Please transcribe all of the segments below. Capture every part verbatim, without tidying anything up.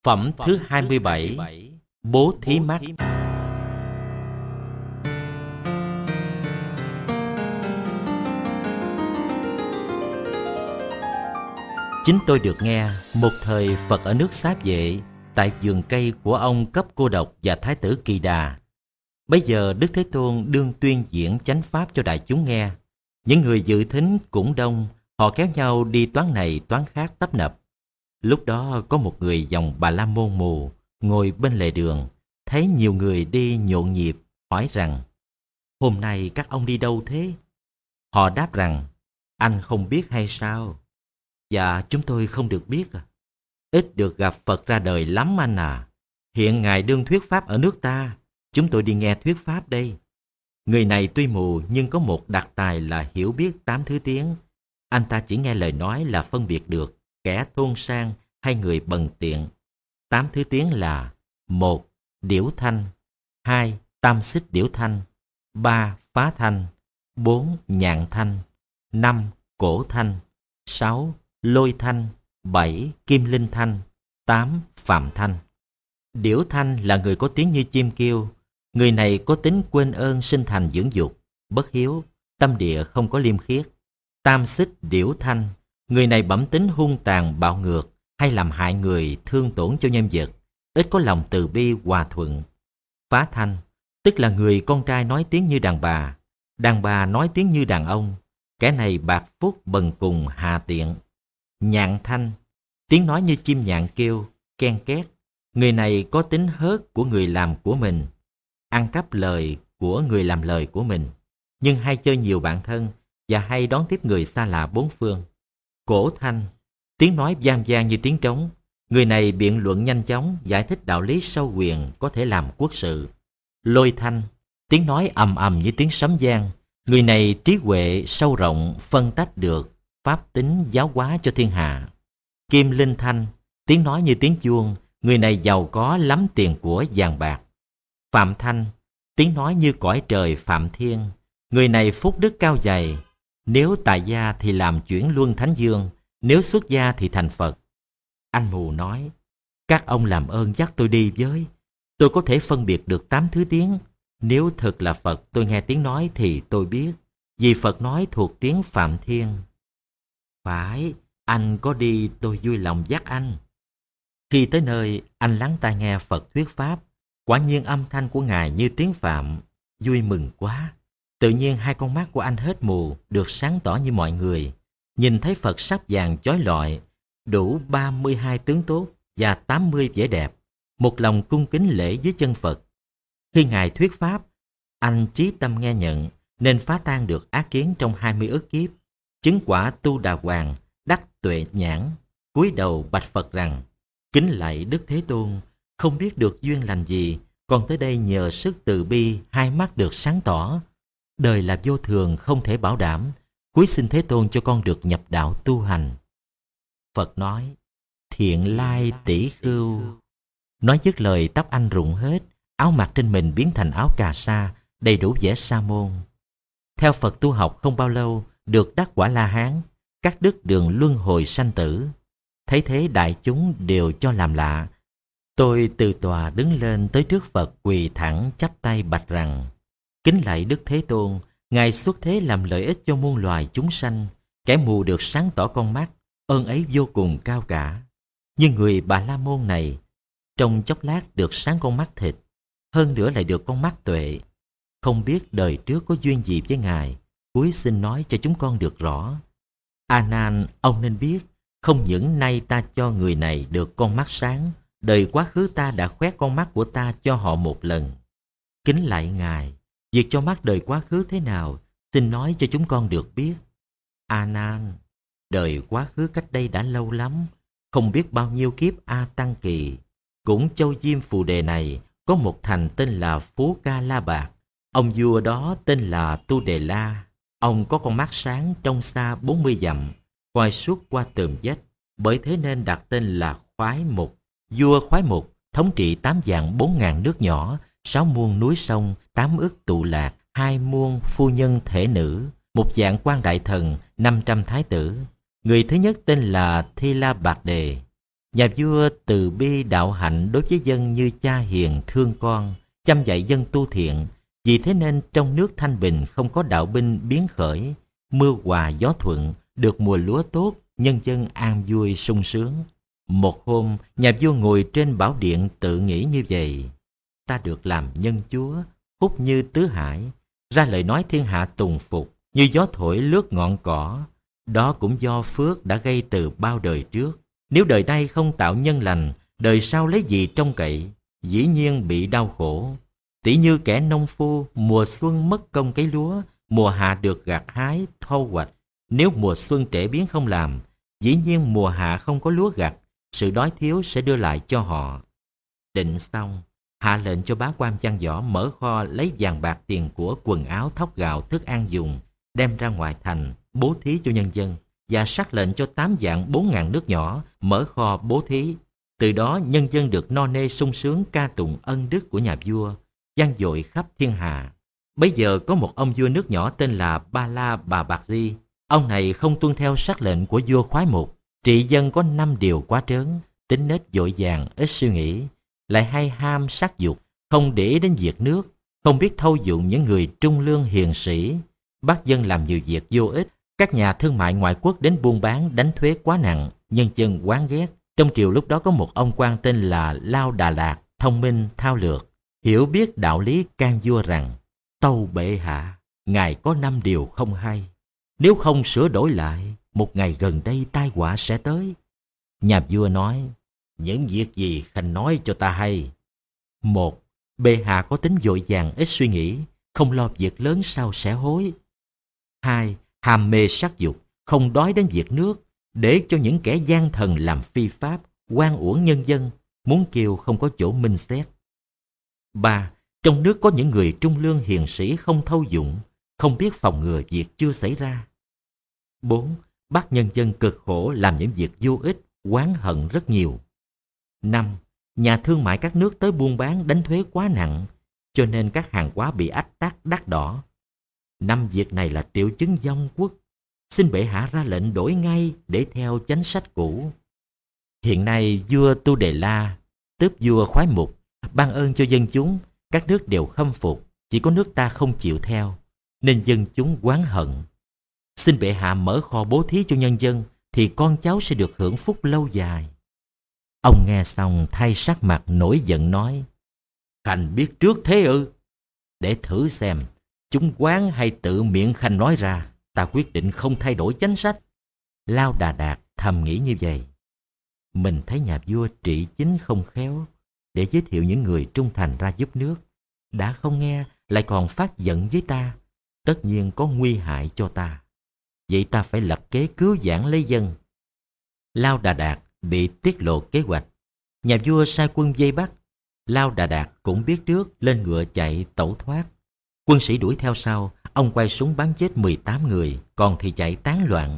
Phẩm thứ hai mươi bảy. Bố thí mắt. Chính tôi được nghe một thời Phật ở nước Xá Vệ, tại vườn cây của ông Cấp Cô Độc và Thái tử Kỳ Đà. Bây giờ Đức Thế Tôn đương tuyên diễn chánh pháp cho đại chúng nghe. Những người dự thính cũng đông, họ kéo nhau đi toán này toán khác tấp nập. Lúc đó có một người dòng Bà La Môn mù ngồi bên lề đường, thấy nhiều người đi nhộn nhịp, hỏi rằng: hôm nay các ông đi đâu thế? Họ đáp rằng: anh không biết hay sao? Dạ, chúng tôi không được biết à. Ít được gặp Phật ra đời lắm anh à. Hiện Ngài đương thuyết pháp ở nước ta, chúng tôi đi nghe thuyết pháp đây. Người này tuy mù nhưng có một đặc tài là hiểu biết tám thứ tiếng. Anh ta chỉ nghe lời nói là phân biệt được kẻ thôn sang hay người bần tiện. Tám thứ tiếng là: một. Điểu thanh. Hai. Tam xích điểu thanh. Ba. Phá thanh. Bốn. Nhạn thanh. Năm. Cổ thanh. Sáu. Lôi thanh. Bảy. Kim linh thanh. Tám. Phạm thanh. Điểu thanh là người có tiếng như chim kêu. Người này có tính quên ơn sinh thành dưỡng dục, bất hiếu, tâm địa không có liêm khiết. Tam xích điểu thanh, người này bẩm tính hung tàn bạo ngược, hay làm hại người, thương tổn cho nhân vật, ít có lòng từ bi hòa thuận. Phá thanh, tức là người con trai nói tiếng như đàn bà, đàn bà nói tiếng như đàn ông, kẻ này bạc phúc bần cùng hà tiện. Nhạn thanh, tiếng nói như chim nhạn kêu, ken két, người này có tính hớt của người làm của mình, ăn cắp lời của người làm lời của mình, nhưng hay chơi nhiều bạn thân và hay đón tiếp người xa lạ bốn phương. Cổ thanh, tiếng nói vang vang như tiếng trống, người này biện luận nhanh chóng, giải thích đạo lý sâu quyền, có thể làm quốc sự. Lôi thanh, tiếng nói ầm ầm như tiếng sấm vang, người này trí huệ sâu rộng, phân tách được pháp tính giáo hóa cho thiên hạ. Kim linh thanh, tiếng nói như tiếng chuông, người này giàu có lắm tiền của vàng bạc. Phạm thanh, tiếng nói như cõi trời phạm thiên, người này phúc đức cao dày, nếu tại gia thì làm chuyển luân thánh dương, nếu xuất gia thì thành Phật. Anh mù nói: các ông làm ơn dắt tôi đi với, tôi có thể phân biệt được tám thứ tiếng. Nếu thật là Phật tôi nghe tiếng nói thì tôi biết, vì Phật nói thuộc tiếng phạm thiên. Phải, anh có đi tôi vui lòng dắt anh. Khi tới nơi, anh lắng tai nghe Phật thuyết pháp. Quả nhiên âm thanh của Ngài như tiếng Phạm, vui mừng quá. Tự nhiên hai con mắt của anh hết mù, được sáng tỏ như mọi người. Nhìn thấy Phật sắc vàng chói lọi, đủ ba mươi hai tướng tốt và tám mươi vẻ đẹp. Một lòng cung kính lễ dưới chân Phật. Khi Ngài thuyết pháp, anh chí tâm nghe nhận, nên phá tan được ác kiến trong hai mươi ức kiếp. Chứng quả tu đà hoàng, đắc tuệ nhãn. Cúi đầu bạch Phật rằng: kính lạy Đức Thế Tôn, không biết được duyên lành gì, còn tới đây nhờ sức từ bi, hai mắt được sáng tỏ. Đời là vô thường, không thể bảo đảm, cúi xin Thế Tôn cho con được nhập đạo tu hành. Phật nói: thiện lai tỷ khưu. Nói dứt lời, tóc anh rụng hết, áo mặc trên mình biến thành áo cà sa, đầy đủ vẻ sa môn. Theo Phật tu học không bao lâu, được đắc quả La Hán, cắt đứt đường luân hồi sanh tử. Thấy thế đại chúng đều cho làm lạ. Tôi từ tòa đứng lên tới trước Phật, quỳ thẳng chắp tay bạch rằng: kính lạy Đức Thế Tôn, Ngài xuất thế làm lợi ích cho muôn loài chúng sanh, kẻ mù được sáng tỏ con mắt, ơn ấy vô cùng cao cả. Nhưng người Bà La Môn này, trong chốc lát được sáng con mắt thịt, hơn nữa lại được con mắt tuệ. Không biết đời trước có duyên gì với Ngài, cúi xin nói cho chúng con được rõ. A Nan, ông nên biết, không những nay ta cho người này được con mắt sáng, đời quá khứ ta đã khoét con mắt của ta cho họ một lần. Kính lạy Ngài, việc cho mắt đời quá khứ thế nào, xin nói cho chúng con được biết. A Nan, đời quá khứ cách đây đã lâu lắm, không biết bao nhiêu kiếp A Tăng Kỳ. Cũng châu Diêm Phù Đề này có một thành tên là Phú Ca La Bạc. Ông vua đó tên là Tu Đề La. Ông có con mắt sáng trông xa bốn mươi dặm, coi suốt qua tường vách, bởi thế nên đặt tên là Khoái Mục. Vua Khoái Mục thống trị tám vạn bốn ngàn nước nhỏ, sáu muôn núi sông, tám ức tụ lạc, hai muôn phu nhân thể nữ, một vạn quan đại thần, năm trăm thái tử. Người thứ nhất tên là Thi La Bạc Đề. Nhà vua từ bi đạo hạnh đối với dân như cha hiền thương con, chăm dạy dân tu thiện. Vì thế nên trong nước thanh bình không có đạo binh biến khởi, mưa hòa gió thuận, được mùa lúa tốt, nhân dân an vui sung sướng. Một hôm, nhà vua ngồi trên bảo điện tự nghĩ như vậy: ta được làm nhân chúa, phúc như tứ hải, ra lời nói thiên hạ tùng phục, như gió thổi lướt ngọn cỏ. Đó cũng do phước đã gây từ bao đời trước. Nếu đời nay không tạo nhân lành, đời sau lấy gì trông cậy, dĩ nhiên bị đau khổ. Tỉ như kẻ nông phu, mùa xuân mất công cấy lúa, mùa hạ được gặt hái, thu hoạch. Nếu mùa xuân trễ biến không làm, dĩ nhiên mùa hạ không có lúa gặt, sự đói thiếu sẽ đưa lại cho họ. Định xong, hạ lệnh cho bá quan Văn Võ mở kho lấy vàng bạc tiền của, quần áo, thóc gạo, thức ăn dùng, đem ra ngoài thành, bố thí cho nhân dân, và sắc lệnh cho tám vạn bốn ngàn nước nhỏ mở kho bố thí. Từ đó nhân dân được no nê sung sướng ca tụng ân đức của nhà vua, vang dội khắp thiên hạ. Bấy giờ có một ông vua nước nhỏ tên là Ba La Bà Bạc Di. Ông này không tuân theo sắc lệnh của vua Khoái Mục, trị dân có năm điều quá trớn, tính nết vội vàng, ít suy nghĩ, lại hay ham sắc dục, không để ý đến việc nước, không biết thâu dụng những người trung lương hiền sĩ, bắt dân làm nhiều việc vô ích. Các nhà thương mại ngoại quốc đến buôn bán đánh thuế quá nặng, nhân dân oán ghét. Trong triều lúc đó có một ông quan tên là Lao Đà Lạt, thông minh thao lược, hiểu biết đạo lý, can vua rằng: tâu bệ hạ, ngài có năm điều không hay, nếu không sửa đổi lại, một ngày gần đây tai họa sẽ tới. Nhà vua nói: những việc gì khanh nói cho ta hay. Một, bệ hạ có tính vội vàng ít suy nghĩ, không lo việc lớn sau sẽ hối. Hai, ham mê sắc dục, không đói đến việc nước, để cho những kẻ gian thần làm phi pháp, oan uổng nhân dân, muốn kêu không có chỗ minh xét. Ba, trong nước có những người trung lương hiền sĩ không thâu dụng, không biết phòng ngừa việc chưa xảy ra. Bốn, bắt nhân dân cực khổ làm những việc vô ích, oán hận rất nhiều. Năm, nhà thương mại các nước tới buôn bán đánh thuế quá nặng, cho nên các hàng hóa bị ách tắc đắt đỏ. Năm việc này là triệu chứng vong quốc, xin bệ hạ ra lệnh đổi ngay để theo chánh sách cũ. Hiện nay vua Tu Đề La, tức vua Khoái Mục, ban ơn cho dân chúng, các nước đều khâm phục, chỉ có nước ta không chịu theo, nên dân chúng oán hận. Xin bệ hạ mở kho bố thí cho nhân dân, thì con cháu sẽ được hưởng phúc lâu dài. Ông nghe xong thay sắc mặt nổi giận nói: khanh biết trước thế ư? Để thử xem, chúng oán hay tự miệng khanh nói ra, ta quyết định không thay đổi chính sách. Lao Đà Đạt thầm nghĩ như vậy. Mình thấy nhà vua trị chính không khéo, để giới thiệu những người trung thành ra giúp nước, đã không nghe lại còn phát giận với ta, tất nhiên có nguy hại cho ta. Vậy ta phải lập kế cứu vãn lấy dân. Lao Đà Đạt bị tiết lộ kế hoạch, nhà vua sai quân vây bắt. Lao Đà Đạt cũng biết trước, lên ngựa chạy tẩu thoát. Quân sĩ đuổi theo sau, ông quay súng bắn chết mười tám người, còn thì chạy tán loạn.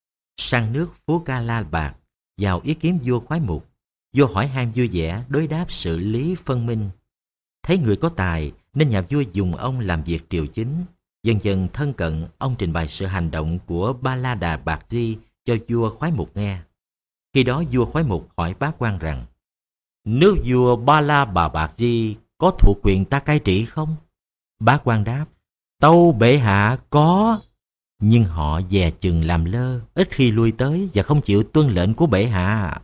Sang nước Phú Ca La Bạc, vào ý kiến vua Khoái Mục. Vua hỏi han vui vẻ, đối đáp xử lý phân minh. Thấy người có tài nên nhà vua dùng ông làm việc triều chính. Dần dần thân cận, ông trình bày sự hành động của Ba La Đà Bạc Di cho vua Khoái Mục nghe. Khi đó vua Khoái Mục hỏi bá quan rằng: nước vua Ba La Bà Bạc Di có thuộc quyền ta cai trị không? Bá quan đáp: tâu bệ hạ có. Nhưng họ dè chừng làm lơ, ít khi lui tới và không chịu tuân lệnh của bệ hạ.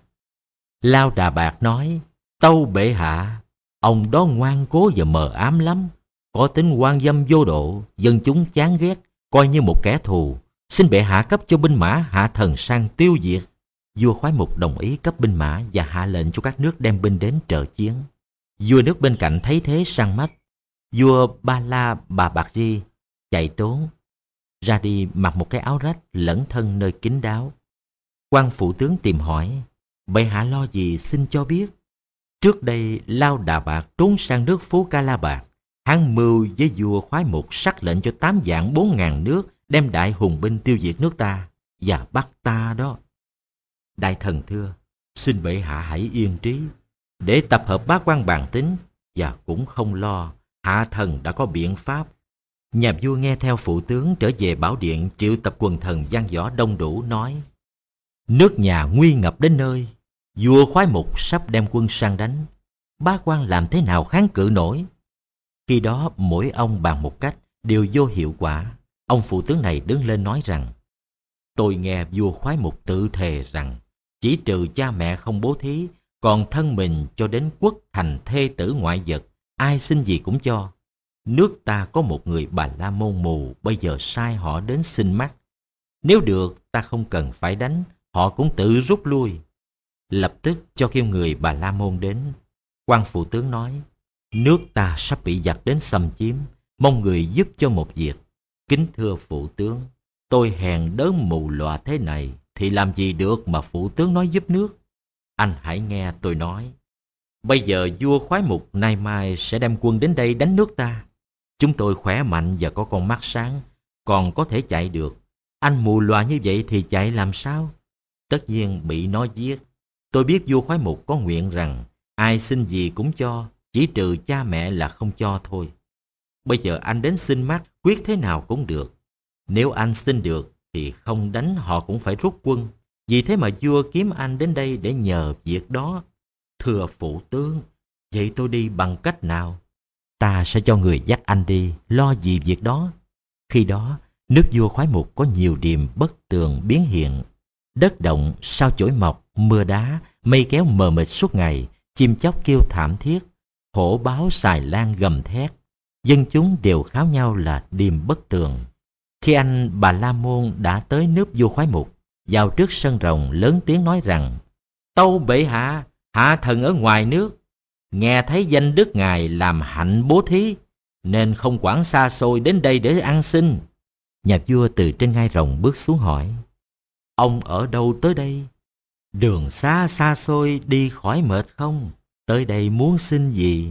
Lao Đà Bạc nói: tâu bệ hạ, ông đó ngoan cố và mờ ám lắm, có tính quan dâm vô độ, dân chúng chán ghét, coi như một kẻ thù. Xin bệ hạ cấp cho binh mã hạ thần sang tiêu diệt. Vua Khoái Mục đồng ý cấp binh mã và hạ lệnh cho các nước đem binh đến trợ chiến. Vua nước bên cạnh thấy thế săn mắt. Vua Ba La Bà Bạc Di chạy trốn ra đi, mặc một cái áo rách, lẫn thân nơi kín đáo. Quan phụ tướng tìm hỏi: bệ hạ lo gì xin cho biết. Trước đây Lao Đà Bạc trốn sang nước Phú Ca La Bạc, hắn mưu với vua Khoái Mục sắc lệnh cho tám vạn bốn ngàn nước đem đại hùng binh tiêu diệt nước ta và bắt ta đó. Đại thần thưa, xin bệ hạ hãy yên trí, để tập hợp bá quan bàn tính, và cũng không lo, hạ thần đã có biện pháp. Nhà vua nghe theo phụ tướng trở về bảo điện, triệu tập quần thần văn võ đông đủ, nói: nước nhà nguy ngập đến nơi, Vua Khoái Mục sắp đem quân sang đánh, bá quan làm thế nào kháng cự nổi? Khi đó mỗi ông bàn một cách đều vô hiệu quả. Ông phụ tướng này đứng lên nói rằng: tôi nghe vua Khoái Mục tự thề rằng chỉ trừ cha mẹ không bố thí, còn thân mình cho đến quốc thành thê tử ngoại vật, ai xin gì cũng cho. Nước ta có một người Bà La Môn mù, bây giờ sai họ đến xin mắt. Nếu được, ta không cần phải đánh, họ cũng tự rút lui. Lập tức cho kêu người Bà La Môn đến. Quan phụ tướng nói: nước ta sắp bị giặc đến xâm chiếm, mong người giúp cho một việc. Kính thưa phụ tướng, tôi hèn đớn mù lòa thế này thì làm gì được mà phụ tướng nói giúp nước. Anh hãy nghe tôi nói. Bây giờ vua Khoái Mục nay mai sẽ đem quân đến đây đánh nước ta. Chúng tôi khỏe mạnh và có con mắt sáng, còn có thể chạy được. Anh mù lòa như vậy thì chạy làm sao? Tất nhiên bị nó giết. Tôi biết vua Khoái Mục có nguyện rằng ai xin gì cũng cho, chỉ trừ cha mẹ là không cho thôi. Bây giờ anh đến xin mắt, quyết thế nào cũng được. Nếu anh xin được thì không đánh họ cũng phải rút quân. Vì thế mà vua kiếm anh đến đây để nhờ việc đó. Thưa phụ tướng, vậy tôi đi bằng cách nào? Ta sẽ cho người dắt anh đi, lo gì việc đó. Khi đó, nước vua Khoái Mục có nhiều điềm bất tường biến hiện. Đất động, sao chổi mọc, mưa đá, mây kéo mờ mịt suốt ngày, chim chóc kêu thảm thiết, hổ báo xài lan gầm thét. Dân chúng đều kháo nhau là điềm bất tường. Khi anh Bà La Môn đã tới nước vua Khoái Mục, vào trước sân rồng lớn tiếng nói rằng: tâu bệ hạ, hạ thần ở ngoài nước, nghe thấy danh đức ngài làm hạnh bố thí, nên không quản xa xôi đến đây để ăn xin. Nhà vua từ trên ngai rồng bước xuống hỏi: ông ở đâu tới đây? Đường xa xa xôi đi khỏi mệt không? Tới đây muốn xin gì?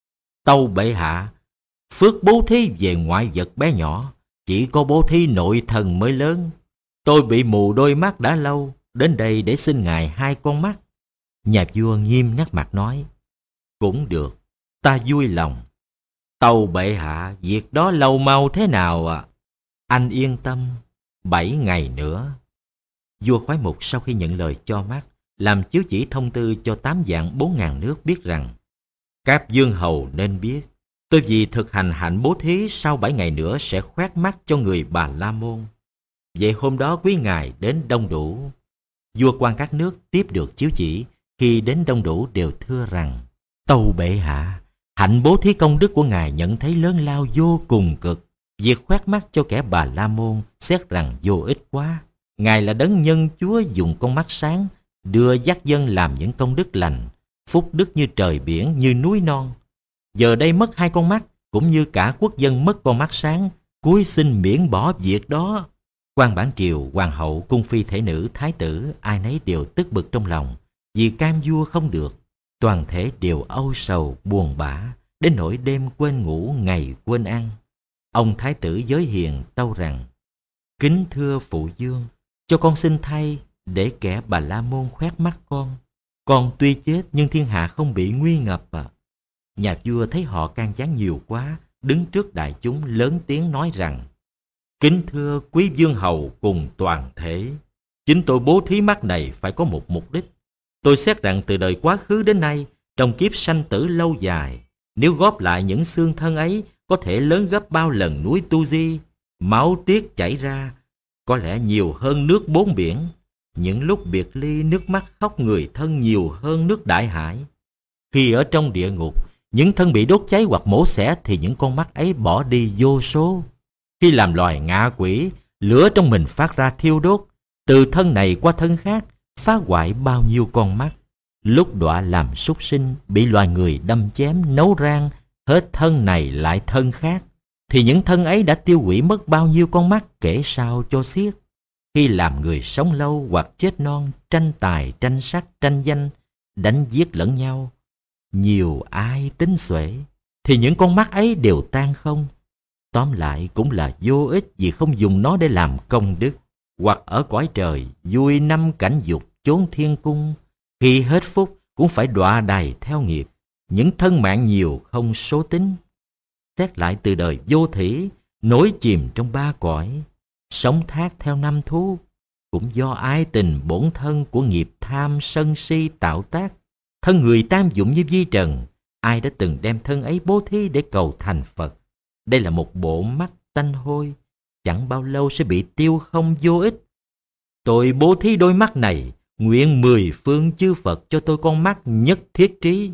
Tâu bệ hạ, phước bố thí về ngoại vật bé nhỏ, chỉ có bố thí nội thần mới lớn. Tôi bị mù đôi mắt đã lâu, đến đây để xin ngài hai con mắt. Nhà vua nghiêm nét mặt nói: cũng được, ta vui lòng. Tâu bệ hạ, việc đó lâu mau thế nào ạ? À? Anh yên tâm, bảy ngày nữa. Vua Khoái Mục sau khi nhận lời cho mắt, làm chiếu chỉ thông tư cho tám vạn bốn ngàn nước biết rằng: các vương hầu nên biết, tôi vì thực hành hạnh bố thí sau bảy ngày nữa sẽ khoét mắt cho người Bà La Môn. Vậy hôm đó quý ngài đến đông đủ. Vua quan các nước tiếp được chiếu chỉ, khi đến đông đủ đều thưa rằng: tâu bệ hạ, hạnh bố thí công đức của ngài nhận thấy lớn lao vô cùng cực. Việc khoét mắt cho kẻ Bà La Môn xét rằng vô ích quá. Ngài là đấng nhân Chúa dùng con mắt sáng đưa dắt dân làm những công đức lành, phúc đức như trời biển, như núi non. Giờ đây mất hai con mắt, cũng như cả quốc dân mất con mắt sáng, cúi xin miễn bỏ việc đó. Quan bản triều, hoàng hậu, cung phi thể nữ, thái tử, ai nấy đều tức bực trong lòng, vì cam vua không được. Toàn thể đều âu sầu, buồn bã, đến nỗi đêm quên ngủ, ngày quên ăn. Ông thái tử giới hiền tâu rằng: kính thưa phụ vương, cho con xin thay để kẻ Bà La Môn khoét mắt con. Con tuy chết nhưng thiên hạ không bị nguy ngập à. Nhà vua thấy họ can gián nhiều quá, đứng trước đại chúng lớn tiếng nói rằng: kính thưa quý vương hầu cùng toàn thể, chính tôi bố thí mắt này phải có một mục đích. Tôi xét rằng từ đời quá khứ đến nay, trong kiếp sanh tử lâu dài, nếu góp lại những xương thân ấy có thể lớn gấp bao lần núi Tu Di, máu tiết chảy ra có lẽ nhiều hơn nước bốn biển. Những lúc biệt ly, nước mắt khóc người thân nhiều hơn nước đại hải. Khi ở trong địa ngục, những thân bị đốt cháy hoặc mổ xẻ thì những con mắt ấy bỏ đi vô số. Khi làm loài ngạ quỷ, lửa trong mình phát ra thiêu đốt, từ thân này qua thân khác, phá hoại bao nhiêu con mắt. Lúc đọa làm súc sinh, bị loài người đâm chém, nấu rang, hết thân này lại thân khác, thì những thân ấy đã tiêu hủy mất bao nhiêu con mắt kể sao cho xiết. Khi làm người sống lâu hoặc chết non, tranh tài, tranh sắc, tranh danh, đánh giết lẫn nhau, nhiều ai tính xuể, thì những con mắt ấy đều tan không. Tóm lại cũng là vô ích vì không dùng nó để làm công đức. Hoặc ở cõi trời, vui năm cảnh dục, chốn thiên cung, khi hết phúc cũng phải đọa đày theo nghiệp. Những thân mạng nhiều không số tính. Xét lại từ đời vô thủy, nổi chìm trong ba cõi, sống thác theo năm thú. cũng do ái tình bổn thân của nghiệp tham sân si tạo tác. Thân người tam dụng như vi trần, ai đã từng đem thân ấy bố thí để cầu thành Phật. Đây là một bộ mắt tanh hôi, chẳng bao lâu sẽ bị tiêu không vô ích. Tôi bố thí đôi mắt này, nguyện mười phương chư Phật cho tôi con mắt nhất thiết trí.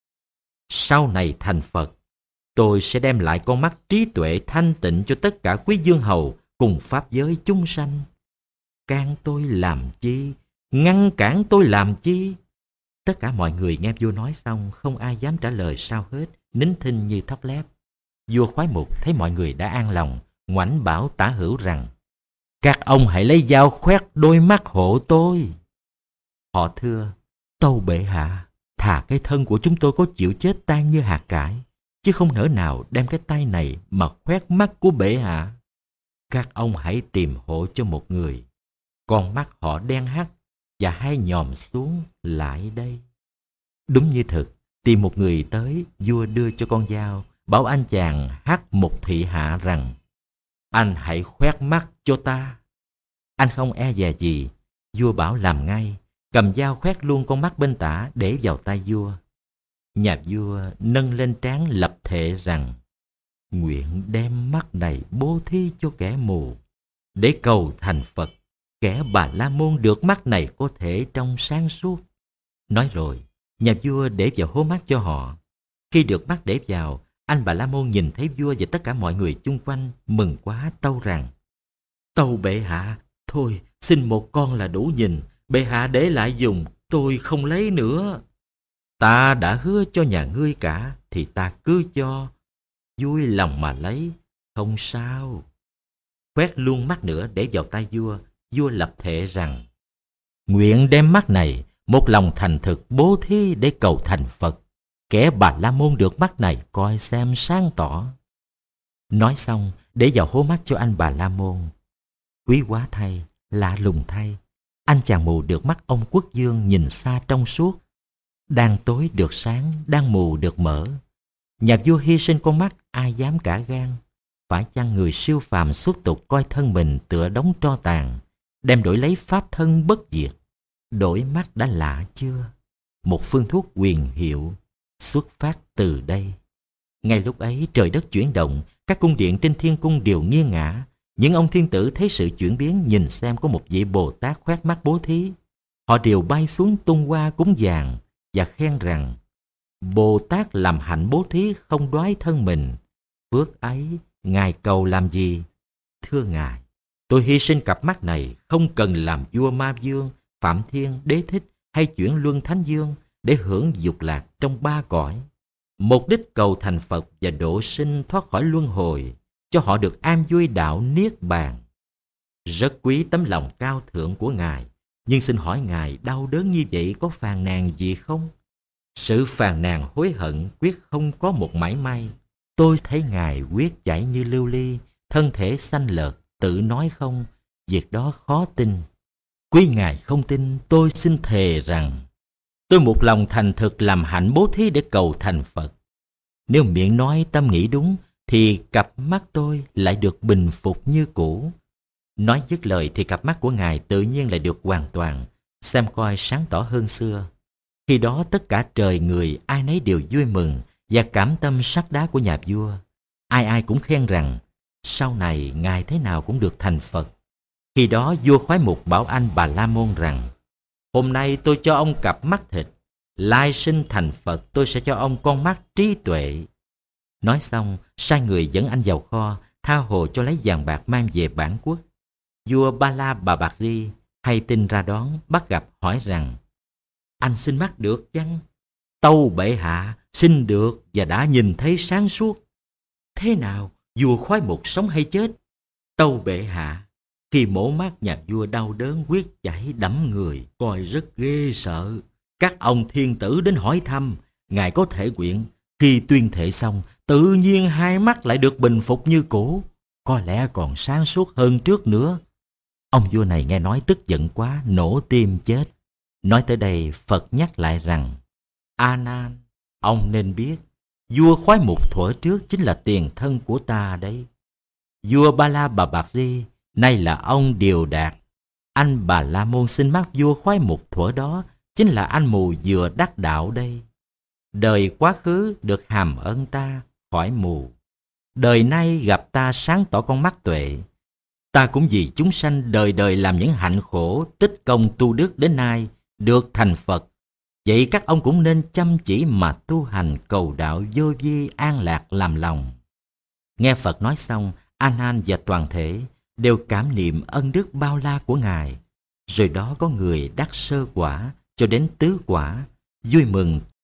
Sau này thành Phật, tôi sẽ đem lại con mắt trí tuệ thanh tịnh cho tất cả quý dương hầu cùng pháp giới chúng sanh. Can tôi làm chi? Ngăn cản tôi làm chi? Tất cả mọi người nghe vua nói xong, không ai dám trả lời sao hết, nín thinh như thóc lép. Vua Khoái Mục thấy mọi người đã an lòng, ngoảnh bảo tả hữu rằng: các ông hãy lấy dao khoét đôi mắt hộ tôi. Họ thưa: tâu bệ hạ, thà cái thân của chúng tôi có chịu chết tan như hạt cải, chứ không nỡ nào đem cái tay này mà khoét mắt của bệ hạ. Các ông hãy tìm hộ cho một người, con mắt họ đen hắt và hai nhòm xuống lại đây. Đúng như thực, tìm một người tới, vua đưa cho con dao, bảo anh chàng hắc một thị hạ rằng: anh hãy khoét mắt cho ta. Anh không e dè gì, vua bảo làm ngay, cầm dao khoét luôn con mắt bên tả để vào tay vua. Nhà vua nâng lên trán lập thệ rằng: nguyện đem mắt này bố thí cho kẻ mù, để cầu thành Phật. Kẻ Bà La Môn được mắt này có thể trong sáng suốt. Nói rồi, nhà vua để vào hố mắt cho họ. Khi được mắt để vào, anh Bà La Môn nhìn thấy vua và tất cả mọi người chung quanh, mừng quá tâu rằng: tâu bệ hạ, thôi xin một con là đủ nhìn, bệ hạ để lại dùng, tôi không lấy nữa. Ta đã hứa cho nhà ngươi cả, thì ta cứ cho, vui lòng mà lấy, không sao. Quét luôn mắt nữa để vào tay vua. Vua lập thệ rằng: nguyện đem mắt này một lòng thành thực bố thí để cầu thành Phật. Kẻ Bà La Môn được mắt này coi xem sáng tỏ. Nói xong để vào hố mắt cho anh Bà La Môn. Quý quá thay, lạ lùng thay, anh chàng mù được mắt ông Quốc Dương nhìn xa trong suốt. Đang tối được sáng, đang mù được mở. Nhà vua hy sinh con mắt, ai dám cả gan. Phải chăng người siêu phàm xuất tục coi thân mình tựa đống tro tàn, đem đổi lấy pháp thân bất diệt? Đổi mắt đã lạ chưa? Một phương thuốc huyền hiệu xuất phát từ đây. Ngay lúc ấy trời đất chuyển động, các cung điện trên thiên cung đều nghiêng ngả. Những ông thiên tử thấy sự chuyển biến, nhìn xem có một vị Bồ Tát khoét mắt bố thí. Họ đều bay xuống tung hoa cúng dường và khen rằng: Bồ Tát làm hạnh bố thí không đoái thân mình, phước ấy ngài cầu làm gì? Thưa ngài, tôi hy sinh cặp mắt này không cần làm vua Ma Vương, Phạm Thiên, Đế Thích hay chuyển luân Thánh Dương để hưởng dục lạc trong ba cõi. Mục đích cầu thành Phật và độ sinh thoát khỏi luân hồi, cho họ được an vui đạo niết bàn. Rất quý tấm lòng cao thượng của ngài, nhưng xin hỏi ngài đau đớn như vậy có phàn nàn gì không? Sự phàn nàn hối hận quyết không có một mảy may. Tôi thấy ngài quyết chảy như lưu ly, thân thể xanh lợt, tự nói không, việc đó khó tin. Quý ngài không tin, tôi xin thề rằng tôi một lòng thành thực làm hạnh bố thí để cầu thành Phật. Nếu miệng nói tâm nghĩ đúng, thì cặp mắt tôi lại được bình phục như cũ. Nói dứt lời thì cặp mắt của ngài tự nhiên lại được hoàn toàn, xem coi sáng tỏ hơn xưa. Khi đó tất cả trời người ai nấy đều vui mừng và cảm tâm sắc đá của nhà vua. Ai ai cũng khen rằng sau này ngài thế nào cũng được thành Phật. Khi đó vua Khoái Mục bảo anh Bà La Môn rằng: hôm nay tôi cho ông cặp mắt thịt, lai sinh thành Phật tôi sẽ cho ông con mắt trí tuệ. Nói xong sai người dẫn anh vào kho, tha hồ cho lấy vàng bạc mang về bản quốc. Vua Ba La Bà Bạc Di hay tin ra đón, bắt gặp hỏi rằng: anh xin mắt được chăng? Tâu bệ hạ, xin được và đã nhìn thấy sáng suốt. Thế nào, vua Khoái Mục sống hay chết? Tâu bệ hạ, khi mổ mắt nhà vua đau đớn huyết chảy đẫm người, coi rất ghê sợ. Các ông thiên tử đến hỏi thăm, ngài có thể nguyện khi tuyên thệ xong, tự nhiên hai mắt lại được bình phục như cũ, có lẽ còn sáng suốt hơn trước nữa. Ông vua này nghe nói tức giận quá, nổ tim chết. Nói tới đây, Phật nhắc lại rằng: A Nan, ông nên biết, vua Khoái Mục thuở trước chính là tiền thân của ta đấy. Vua Ba La Bà Bạc Di nay là ông Điều Đạt. Anh Bà La Môn xin mát vua khoái mục thuở đó chính là anh mù vừa đắc đạo đây. Đời quá khứ được hàm ơn ta khỏi mù, đời nay gặp ta sáng tỏ con mắt tuệ. Ta cũng vì chúng sanh đời đời làm những hạnh khổ, tích công tu đức đến nay được thành Phật. Vậy các ông cũng nên chăm chỉ mà tu hành cầu đạo vô vi an lạc làm lòng. Nghe Phật nói xong, A Nan và toàn thể đều cảm niệm ân đức bao la của Ngài. Rồi đó có người đắc sơ quả cho đến tứ quả, vui mừng